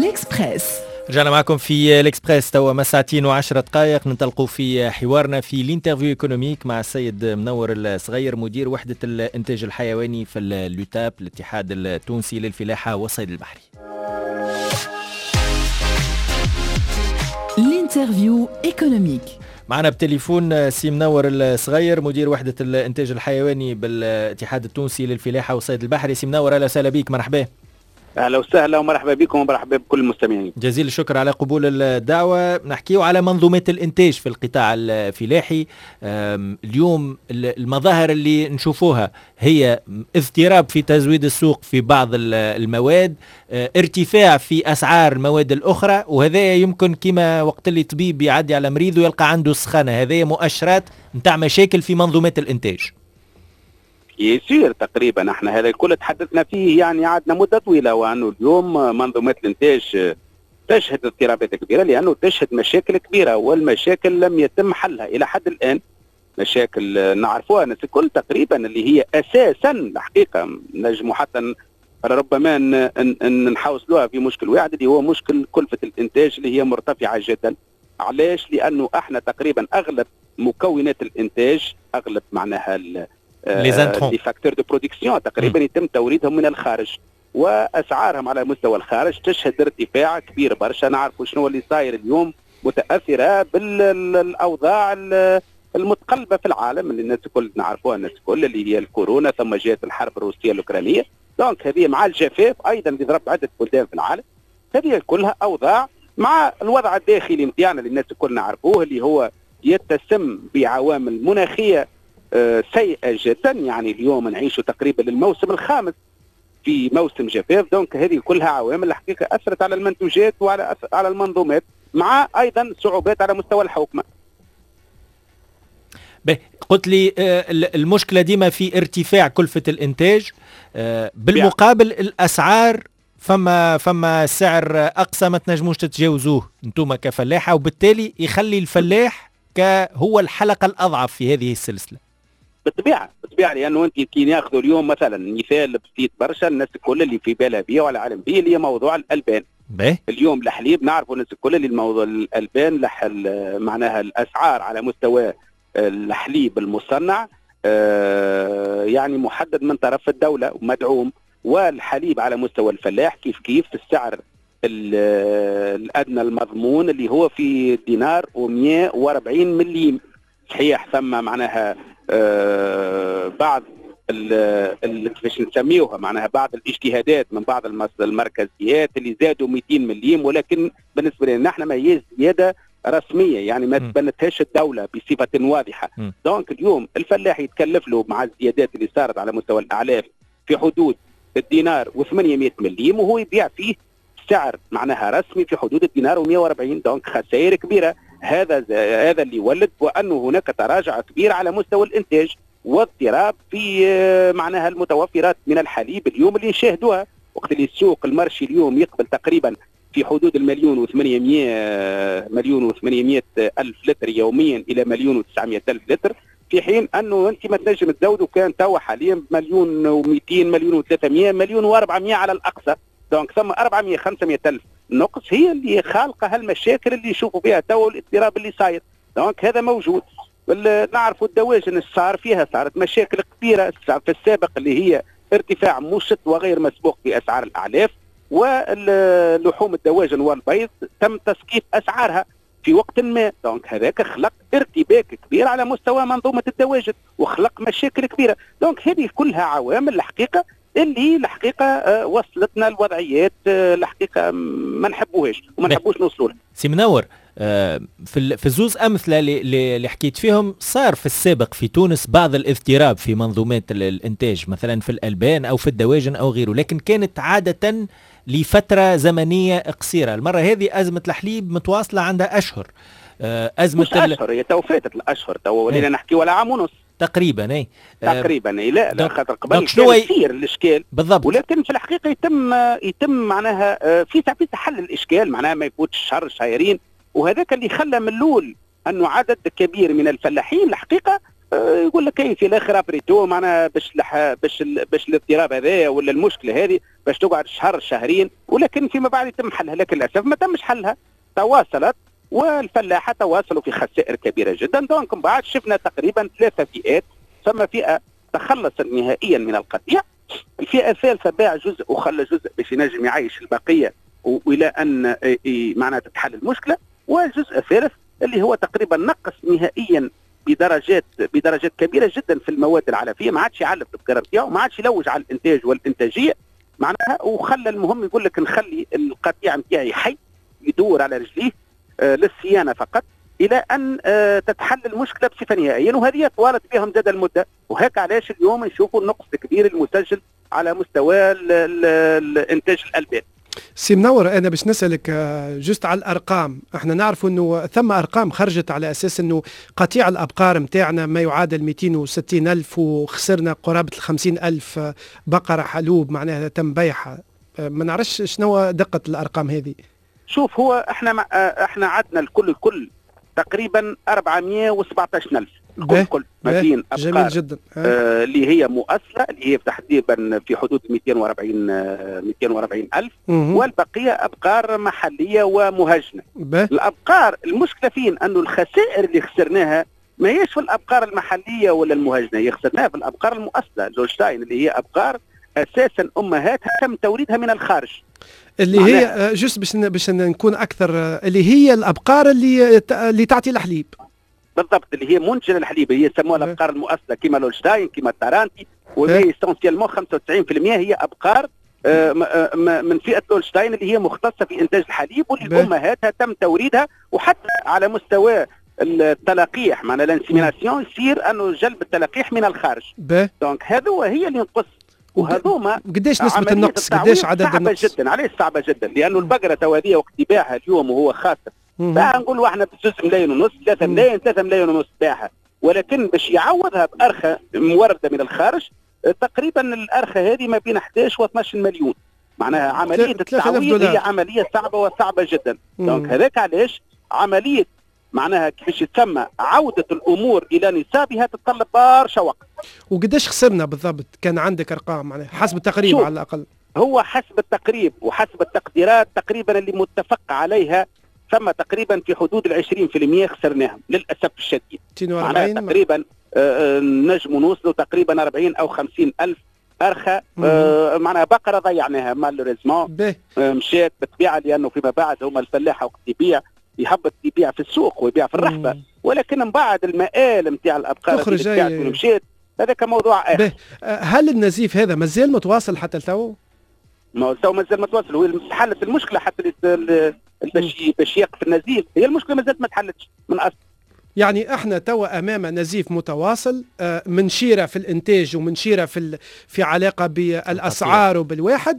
الإكسبريس. رجعنا معكم في الإكسبريس توا ما ساعتين و10 دقائق. ننطلقوا في حوارنا في الانترفيو ايكونوميك مع السيد منور الصغير مدير وحدة الإنتاج الحيواني في اللوتاب الاتحاد التونسي للفلاحة والصيد البحري. الانترفيو ايكونوميك معنا بتليفون سي منور الصغير مدير وحدة الإنتاج الحيواني بالاتحاد التونسي للفلاحة والصيد البحري. سي منور أهلا وسهلا بك، مرحبا. اهلا وسهلا ومرحبا بكم ومرحبا بكل المستمعين. جزيل الشكر على قبول الدعوة. نحكيو على منظومة الإنتاج في القطاع الفلاحي. اليوم المظاهر اللي نشوفوها هي اضطراب في تزويد السوق في بعض المواد، ارتفاع في أسعار المواد الأخرى، وهذا يمكن كما وقت اللي طبيب يعدي على مريض ويلقى عنده سخانة، هذه مؤشرات نتاع مشاكل في منظومة الإنتاج. يصير تقريبا احنا هذا الكل تحدثنا فيه يعني عدنا مده طويله، وانه اليوم منظومه الانتاج تشهد اضطرابات كبيره لانه تشهد مشاكل كبيره، والمشاكل لم يتم حلها الى حد الان. مشاكل نعرفوها الناس الكل تقريبا اللي هي اساسا الحقيقه نجموا حتى ربما نحوصلوها في مشكل واحد اللي هو مشكل كلفه الانتاج اللي هي مرتفعه جدا. علاش؟ لانه احنا تقريبا اغلب مكونات الانتاج، اغلب معناها لي فاكتور دو برودكسيون تقريبا يتم توريدهم من الخارج، واسعارهم على مستوى الخارج تشهد ارتفاع كبير برشا. نعرفوا شنو اللي صاير اليوم، متاثره بالاوضاع المتقلبه في العالم اللي الناس الكل نعرفوها، الناس الكل اللي هي الكورونا، ثم جاءت الحرب الروسيه الاوكرانيه، دونك هذه مع الجفاف ايضا اللي ضرب عده بلدان في العالم، هذه كلها اوضاع مع الوضع الداخلي نتاعنا اللي الناس الكل نعرفوه اللي هو يتسم بعوامل مناخيه سيئة جدا. يعني اليوم نعيش تقريبا الموسم الخامس في موسم جفاف، دونك هذه كلها عوامل الحقيقة أثرت على المنتوجات وعلى المنظومات، مع أيضا صعوبات على مستوى الحوكمة. قلت لي المشكلة ديما في ارتفاع كلفة الإنتاج، بالمقابل الأسعار فما سعر أقصى ما تنجموش تتجاوزوه انتم كفلاحة، وبالتالي يخلي الفلاح هو الحلقة الأضعف في هذه السلسلة. بالطبيعه لانه انت كي ناخذوا اليوم مثلا مثال بسيط برشا الناس الكل اللي في بالها بيه وعلى علم بيه اللي هي موضوع الالبان. اليوم الحليب نعرفوا الناس الكل اللي الموضوع الالبان معناها الاسعار على مستوى الحليب المصنع يعني محدد من طرف الدوله ومدعوم، والحليب على مستوى الفلاح كيف السعر الادنى المضمون اللي هو في دينار و140 مليم. صحيح ثم معناها بعض كيفاش نسميوها معناها بعض الاجتهادات من بعض المركزيات اللي زادوا 200 مليم، ولكن بالنسبه لنا نحن ما هي زياده رسميه يعني ما تبنتهاش الدوله بصفه واضحه. دونك اليوم الفلاح يتكلف له مع الزيادات اللي صارت على مستوى الاعلاف في حدود الدينار و800 مليم، وهو يبيع فيه سعر معناها رسمي في حدود الدينار و140، دونك خسائر كبيره. هذا اللي يولد وانه هناك تراجع كبير على مستوى الانتاج واضطراب في معناها المتوفرات من الحليب اليوم اللي نشاهدوها. وقت اللي السوق المرشي اليوم يقبل تقريبا في حدود مليون و800 ألف لتر يوميا إلى 1,900,000 لتر، في حين أنه أنت ما تنجم تزودوا كان توا حاليا 1,200,000 1,300,000 1,400,000 على الأقصى. دونك ثم 400-500 ألف نقص هي اللي خالقه هالمشاكل اللي يشوفوا بها توا الاضطراب اللي صاير. دونك هذا موجود. نعرفوا الدواجن صارت مشاكل كبيره في السابق اللي هي ارتفاع مشت وغير مسبوق في اسعار الاعلاف، واللحوم الدواجن والبيض تم تسقيط اسعارها في وقت ما. دونك هذاك خلق ارتباك كبير على مستوى منظومه الدواجن وخلق مشاكل كبيره. دونك هذه كلها عوامل الحقيقه اللي الحقيقه وصلتنا الوضعيات الحقيقه ما نحبوهاش وما نحبوش نوصلوا لها. سي منور، في الزوز امثله اللي حكيت فيهم صار في السابق في تونس بعض الاضطراب في منظومات الانتاج، مثلا في الالبان او في الدواجن او غيره، لكن كانت عاده لفتره زمنيه قصيره. المره هذه ازمه الحليب متواصله عندها اشهر. ازمه اشهر هي تو فاتت الاشهر، تو ولينا نحكي ولا عام ونص تقريبا. اي تقريبا اي لا خاطر قبل كان يصير الاشكال بالضبط، ولكن في الحقيقه يتم معناها في حل الاشكال، معناها ما يفوتش شهر شهرين، وهذاك اللي خلى من الاول انه عدد كبير من الفلاحين الحقيقه يقول لك في الاخر ابريتو معناها باش الاضطراب هذا ولا المشكله هذه باش تقعد شهر شهرين، ولكن فيما بعد يتم حلها، لكن للاسف ما تمش حلها، تواصلت والفلاحه تواصلوا في خسائر كبيره جدا. دونك من بعد شفنا تقريبا 3 فئات، ثم فئه تخلص نهائيا من القطيع، الفئه الثالثه باع جزء وخلى جزء باش ينجم يعيش البقيه والى ان معناها تتحل المشكله، والجزء الثالث اللي هو تقريبا نقص نهائيا بدرجات كبيره جدا في المواد العلفيه، ما عادش يعلف التذكره نتاعو، ما عادش يلوج على الانتاج والانتاجيه معناها، وخلى المهم يقول لك نخلي القطيع نتاعي حي يدور على رجليه للصيانه فقط الى ان تتحل المشكله بصفه نهائيه، وهذه طوالت بهم زاد المده، وهيك علاش اليوم نشوفوا النقص الكبير المسجل على مستوى الانتاج الالبان. سي منور، انا باش نسالك جست على الارقام. احنا نعرف انه ثم ارقام خرجت على اساس انه قطيع الابقار نتاعنا ما يعادل 260,000 وخسرنا قرابه 50,000 بقره حلوب معناها تم بيعها. ما نعرفش شنو دقه الارقام هذه. شوف، هو احنا عندنا الكل تقريبا 417,000 الكل ما بين ابقار جميل جدا. اللي هي مؤصله اللي هي تحديدا في حدود 240,000 والبقيه ابقار محليه ومهجنه. الابقار المشكله فين؟ انه الخسائر اللي خسرناها ما هيش في الابقار المحليه ولا المهجنه، هي خسرناها في الابقار المؤصله الهولشتاين اللي هي ابقار اساسا امهاتها تم توريدها من الخارج، اللي هي جست باش نكون اكثر، اللي هي الابقار اللي تعطي الحليب بالضبط، اللي هي منتجه للحليب، هي يسموها الابقار المؤصله كيما الهولشتاين كيما التارانتي، وهي اسونسيالمون 95% هي ابقار من فئه الهولشتاين اللي هي مختصه في انتاج الحليب، واللي امهاتها تم توريدها، وحتى على مستوى التلقيح معنا الانسيميناسيون يصير انه جلب التلقيح من الخارج. دونك هذو هي اللي ينقص، وهذوما قديش نسبة النقص؟ قديش عدد صعبة جدا؟ علاش صعبة جدا؟ لأنه البقرة توادية وقت يبيعها اليوم وهو خاسر، نقولوا احنا ب2 ملايين ونص 3 ملايين 3 ملايين ونص باعها، ولكن باش يعوضها بأرخة موردة من الخارج تقريبا الأرخة هذه ما بين 11 و12 مليون، معناها عملية التعويض هي عملية صعبة وصعبة جدا. دونك هذاك علاش عملية معناها كيفاش يتسمى عودة الأمور إلى نصابها تتطلب برشا وقت. وقداش خسرنا بالضبط؟ كان عندك أرقام معناها حسب التقريب على الأقل؟ هو حسب التقريب وحسب التقديرات تقريبا اللي متفق عليها، ثم تقريبا في حدود 20% خسرناهم للأسف الشديد. معناها تقريبا نجم نوصلوا تقريبا 40 أو 50 ألف أرخى معناها بقرة ضيعناها مالوريزمون، مشات بتبيع، لأنه فيما بعد هما الفلاحة وقت يهبط يبيع في السوق ويبيع في الرحبة، ولكن من بعد المآل نتاع الأبقار اللي بتبيعت ومشيت هذاك موضوع آخر. هل النزيف هذا مازال متواصل حتى التو؟ تو مازال متواصل، هو حلت المشكلة حتى باش يقف النزيف، هي المشكلة مازالت ما تحلتش من أصل. يعني احنا توا امام نزيف متواصل، من شيره في الانتاج ومن شيره في علاقه بالاسعار وبالواحد،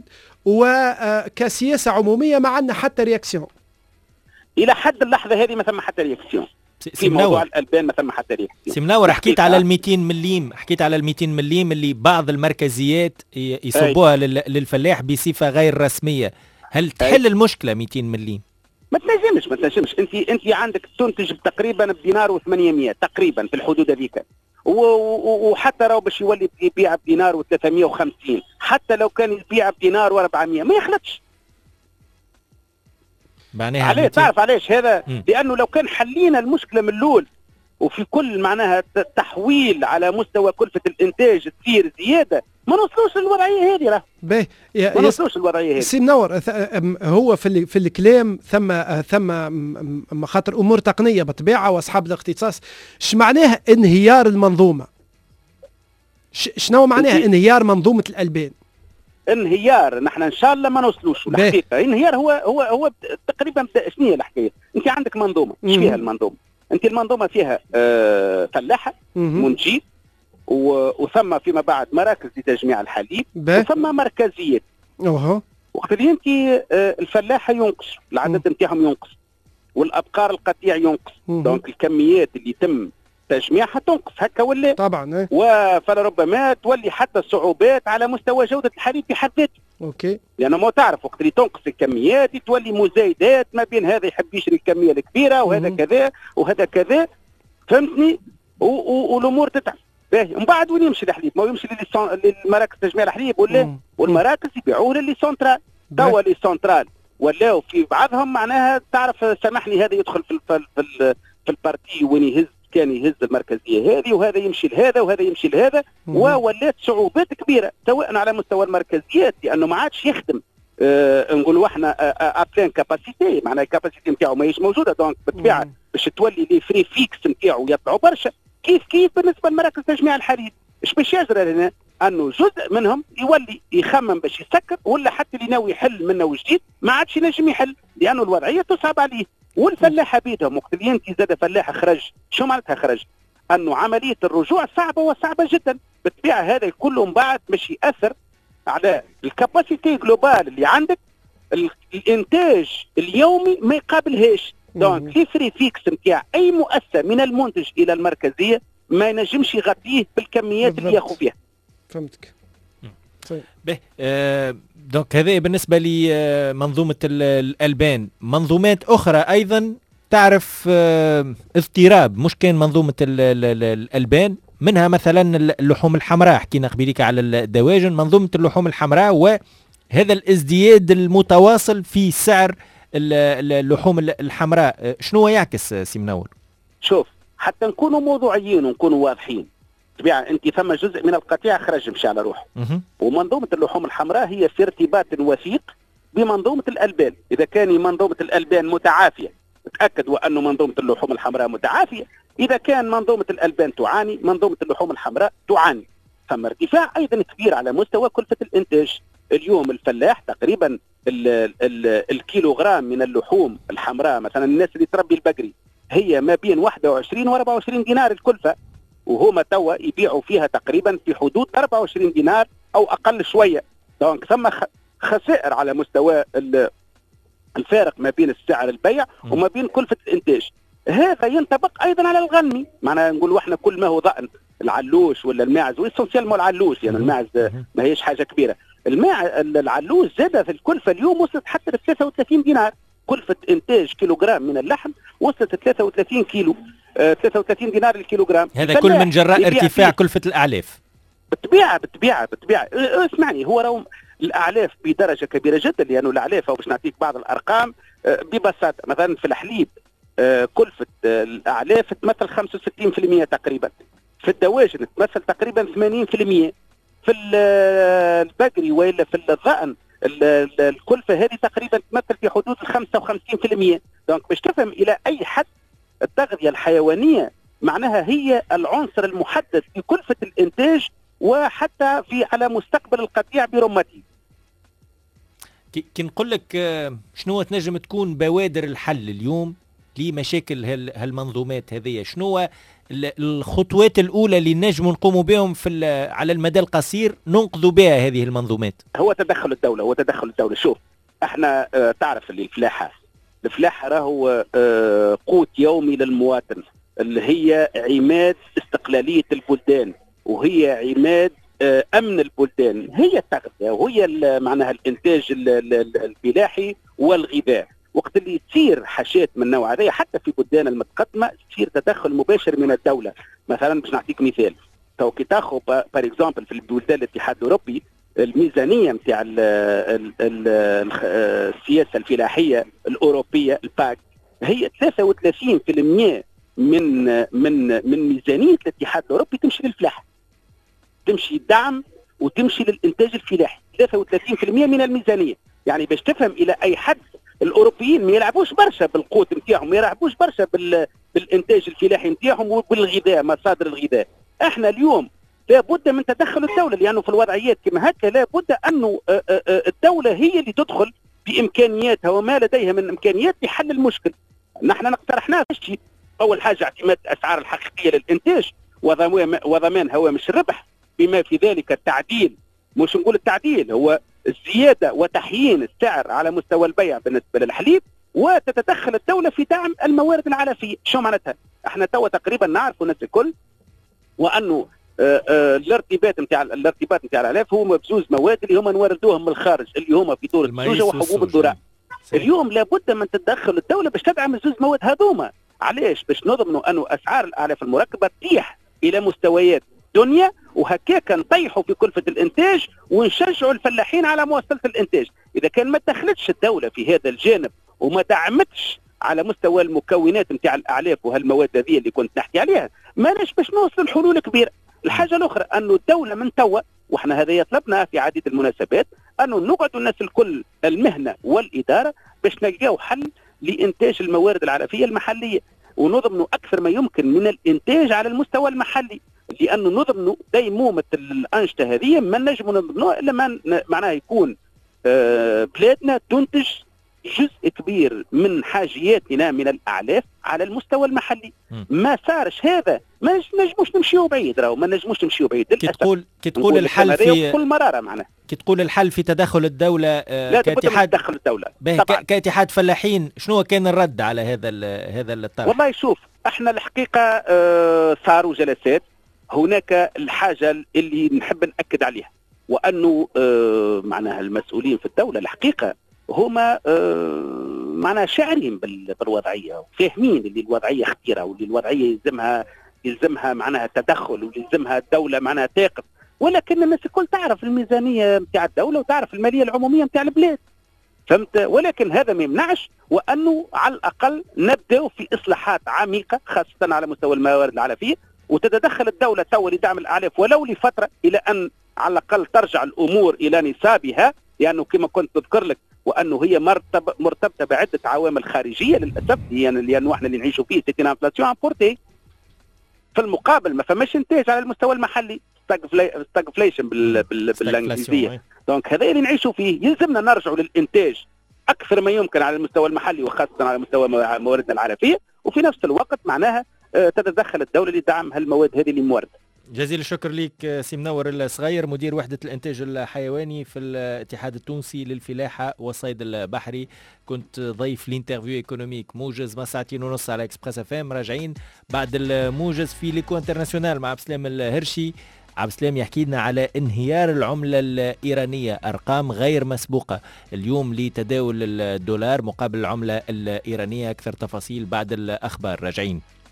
وكسياسه عموميه ما عندنا حتى رياكسيون. الى حد اللحظه هذه ما ثم حتى رياكسيون في موضوع الالبان، ما ثم حتى رياكسيون. سي منور، حكيت على ال 200 مليم، حكيت على ال 200 مليم اللي بعض المركزيات يصبوها للفلاح بصفه غير رسميه، هل تحل المشكله 200 مليم؟ ما تنجمش. انت عندك تنتج تقريبا بدينار و800 تقريبا في الحدود هذيك، وحتى لو باش يولي يبيع بدينار و350، حتى لو كان يبيع بدينار و400 ما يخلطش. عليه تعرف علاش هذا؟ لانه لو كان حلينا المشكله من الاول وفي كل معناها تحويل على مستوى كلفه الانتاج تصير زياده، ما نوصلوش للوضعيه هذه. ما نوصلوش للوضعيه هذه. سي منور، هو في الكلام ثم خاطر امور تقنيه بطبيعه واصحاب الاختصاص. ايش معناها انهيار المنظومه؟ شنو معناها انهيار منظومه الالبان؟ انهيار نحن ان شاء الله ما نوصلوش الحقيقه. انهيار هو تقريبا شنو هي الحكايه؟ انت عندك منظومه، ايش فيها المنظومه؟ انت المنظومه فيها فلاحه منتجين، وثم فيما بعد مراكز لتجميع الحليب، وثم مركزيات. وقت اللي انت الفلاحه ينقص العدد نتاعهم ينقص، والابقار القطيع ينقص، دونك الكميات اللي يتم تجميعها تنقص هكا ولا طبعا، فلربما تولي حتى صعوبات على مستوى جوده الحليب في حد ذاته. اوكي، لانه ما تعرف وقت اللي تنقص الكميات تولي مزايدات ما بين هذا يحب يشري الكميه الكبيره وهذا كذا وهذا كذا، فهمتني؟ والامور تتعب. باهي من بعد وين يمشي الحليب؟ ما يمشي للمراكز تجميع الحليب ولا والمراكز يبيعوه للي سنترال. توا لي سنترال ولاو في بعضهم معناها تعرف سامحني هذا يدخل في البارتي وين يهز كان يهز المركزيه هذه وهذا يمشي لهذا وهذا يمشي لهذا وولات صعوبات كبيره سواء على مستوى المركزيات لانه ما عادش يخدم نقولوا احنا ابلان كاباسيتي معناها الكاباسيتي نتاعو ماهيش موجوده دونك بالطبيعه باش تولي لي فري فيكس نتاعو يطلعوا برشا. كيف بالنسبه لمراكز تجميع الحليب ايش باش يجرى هنا؟ انه جزء منهم يولي يخمم باش يسكر ولا حتى اللي ناوي يحل منه وجديد ما عادش ينجم يحل لانه الوضعيه تصعب عليه. والفلاحه بيدهم وقت اللي انت زاد فلاح خرج شو معناتها خرج؟ انه عمليه الرجوع صعبه وصعبه جدا. بالطبيعه هذا كله من بعد باش ياثر على الكاباسيتي جلوبال اللي عندك. الانتاج اليومي ما يقابلهاش. دونك في فري فيكس نتاع اي مؤسسه من المنتج الى المركزيه ما ينجمش يغطيه بالكميات بالضبط. اللي ياخذ فيها. فهمتك. به دونك هذا بالنسبه لمنظومه الالبان. منظومات اخرى ايضا تعرف اضطراب مش كان منظومه الالبان منها مثلا اللحوم الحمراء. حكينا قبيلك على الدواجن. منظومه اللحوم الحمراء وهذا الازدياد المتواصل في سعر اللحوم الحمراء شنو يعكس سي منور؟ شوف حتى نكونوا موضوعيين ونكونوا واضحين. طبيعة انت ثم جزء من القطيع خرج مشى على روحه ومنظومه اللحوم الحمراء هي في ارتباط وثيق بمنظومه الالبان. اذا كان منظومه الالبان متعافيه تاكدوا انه منظومه اللحوم الحمراء متعافيه. اذا كان منظومه الالبان تعاني منظومه اللحوم الحمراء تعاني. ثم ارتفاع ايضا كبير على مستوى كلفه الانتاج. اليوم الفلاح تقريبا الكيلوغرام من اللحوم الحمراء مثلا الناس اللي تربي البقري هي ما بين 21 و 24 دينار الكلفه وهما توا يبيعوا فيها تقريبا في حدود 24 دينار او اقل شويه. دونك ثم خسائر على مستوى الفارق ما بين السعر البيع وما بين كلفه الانتاج. هذا ينطبق ايضا على الغنمي. معناها نقولوا احنا كل ما هو ضأن العلوش ولا الماعز واسونسيال مو العلوش يعني الماعز ما هيش حاجه كبيره. العلوش زاد في الكلفه اليوم وصلت حتى ل 33 دينار. كلفه انتاج كيلوغرام من اللحم وصلت 33 كيلو 33 دينار الكيلوغرام. هذا كل من جراء ارتفاع كلفه الاعلاف. بالطبيعه اسمعني هو راهم الاعلاف بدرجه كبيره جدا لانه الاعلاف باش نعطيك بعض الارقام ببساطه. مثلا في الحليب كلفه الاعلاف تمثل 65% تقريبا. في الدواجن تمثل تقريبا 80%. في البقري ولا في الضأن الكلفه هذه تقريبا تمثل في حدود 55%. دونك باش تفهم الى اي حد التغذيه الحيوانيه معناها هي العنصر المحدد في كلفه الانتاج وحتى في على مستقبل القطيع برمته. كي نقول لك شنو تنجم تكون بوادر الحل اليوم لمشاكل هالمنظومات هذه؟ شنو الخطوات الاولى اللي نجم نقوموا بهم على المدى القصير ننقذوا بها هذه المنظومات؟ هو تدخل الدوله. شوف احنا تعرف اللي الفلاحه راهو قوت يومي للمواطن اللي هي عماد استقلاليه البلدان وهي عماد امن البلدان. هي التغذيه وهي معناها الانتاج الفلاحي والغذاء. وقت اللي تصير حاجات من النوع هذا حتى في بلدان المتقدمه تصير تدخل مباشر من الدوله. مثلا باش نعطيك مثال تو كي تاخذ بار اكزومبل في البلدان الاتحاد الاوروبي الميزانيه نتاع السياسه الفلاحيه الاوروبيه الباك هي 33% من ميزانيه الاتحاد الاوروبي تمشي للفلاحه. تمشي دعم وتمشي للانتاج الفلاحي 33% من الميزانيه. يعني باش تفهم الى اي حد الاوروبيين ما يلعبوش برشا بالقوت نتاعهم ما يلعبوش برشا بالانتاج الفلاحي نتاعهم وبالغذاء مصادر الغذاء. احنا اليوم لابد من تدخل الدوله لانه في الوضعيات كما هكا لابد انه الدوله هي اللي تدخل بامكانياتها وما لديها من امكانيات لحل المشكل. نحن اقترحنا شيء اول حاجه اعتماد الاسعار الحقيقيه للانتاج وضمان هوامش الربح بما في ذلك التعديل. مش نقول التعديل هو الزياده وتحيين السعر على مستوى البيع بالنسبه للحليب وتتدخل الدوله في دعم الموارد العلفيه. شو معناتها؟ احنا توا تقريبا نعرفوا الناس الكل وانه الارتباط نتاع الاعلاف هو بزوز مواد اللي هما نوردوهم من الخارج اللي هما في دور السوجه وحبوب الذراع. اليوم لابد من تدخل الدوله باش تدعم زوز مواد هذوما علاش؟ باش نضمنوا انه اسعار الاعلاف المركبه تطيح الى مستويات دنيا، وهكاك نطيحوا في كلفه الانتاج ونشجعوا الفلاحين على مواصله الانتاج. اذا كان ما دخلتش الدوله في هذا الجانب وما دعمتش على مستوى المكونات نتاع الاعلاف وهالمواد هذه اللي كنت نحكي عليها، ماناش باش نوصل لحلول كبيره. الحاجه الاخرى انه الدوله من توا، واحنا هذا طلبنا في عديد المناسبات، انه نقعدوا الناس الكل المهنه والاداره باش نلقاو حل لانتاج الموارد العلفيه المحليه، ونضمنوا اكثر ما يمكن من الانتاج على المستوى المحلي، لانه نضمنوا ديمومه الانشطه هذه ما نجموا نضمنوها الا ما معناها يكون بلادنا تنتج جزء كبير من حاجياتنا من الاعلاف على المستوى المحلي. ما صارش هذا، ما نجموش نمشيو بعيد، راهو ما نجموش نمشيو بعيد. كي تقول الحل في كل مراره معناها كي تقول الحل في تدخل الدوله كاتحاد تدخل الدوله كاتحاد فلاحين، شنو كان الرد على هذا الطرح؟ والله شوف، احنا الحقيقه صاروا جلسات. هناك الحاجه اللي نحب ناكد عليها، وانه معناها المسؤولين في الدوله الحقيقه هما معناها شاعرين بالوضعيه، وفاهمين اللي الوضعيه خطيره، واللي الوضعيه يلزمها معناها تدخل، ويلزمها الدوله معناها تقف. ولكن الناس الكل تعرف الميزانيه نتاع الدوله وتعرف الماليه العموميه نتاع البلاد، فهمت؟ ولكن هذا ما يمنعش وانه على الاقل نبداو في اصلاحات عميقه خاصه على مستوى الموارد العلفيه، وتتدخل الدوله توا لدعم الاعلاف ولو لفتره، الى ان على الاقل ترجع الامور الى نصابها، لانه كما كنت تذكر لك وانه هي مرتبطه بعده عوامل خارجيه للاسف، يعني لانه احنا اللي نعيشوا فيه سيتي انفلاسيون امبورتي. في المقابل ما فماش انتاج على المستوى المحلي، ستاغفليشن بالانجليزيه. دونك هذا اللي نعيشوا فيه، يلزمنا نرجعوا للانتاج اكثر ما يمكن على المستوى المحلي وخاصه على مستوى مواردنا العلفيه، وفي نفس الوقت معناها تتدخل الدوله لدعم هالمواد هذه اللي موارده. جزيل الشكر ليك سي منور الصغير، مدير وحدة الإنتاج الحيواني في الاتحاد التونسي للفلاحة والصيد البحري. كنت ضيف لانترفيو ايكونوميك موجز ما ساعتين ونص على اكسبريس اف ام. راجعين بعد الموجز في ليكو انترناسيونال مع عبد السلام الهرشي. عبد السلام يحكي لنا على انهيار العملة الإيرانية، أرقام غير مسبوقة اليوم لتداول الدولار مقابل العملة الإيرانية. أكثر تفاصيل بعد الأخبار. راجعين.